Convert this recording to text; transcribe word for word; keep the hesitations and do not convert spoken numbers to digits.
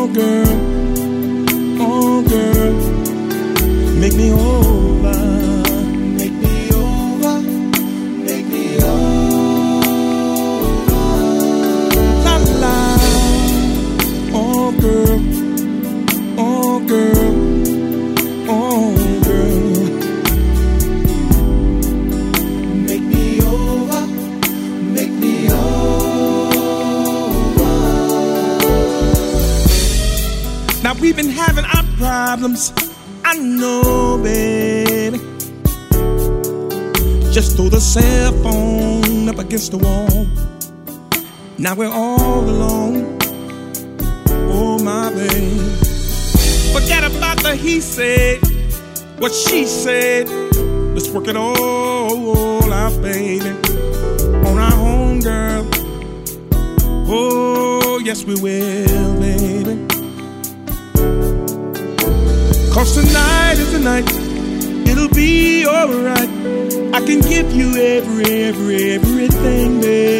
Oh, girl. Oh, girl. Make me over. Make me over. Make me over. La la. Oh, girl. Oh, girl. Oh, girl. Make me over. Make me over. Now we've been having our problems, I know, baby. Just throw the cell phone up against the wall. Now we're all alone. Oh, my baby. Forget about the he said, what she said. Let's work it all out, baby. On our own, girl. Oh, yes, we will, baby. Cause tonight is the night, it'll be alright. I can give you every, every, everything, baby.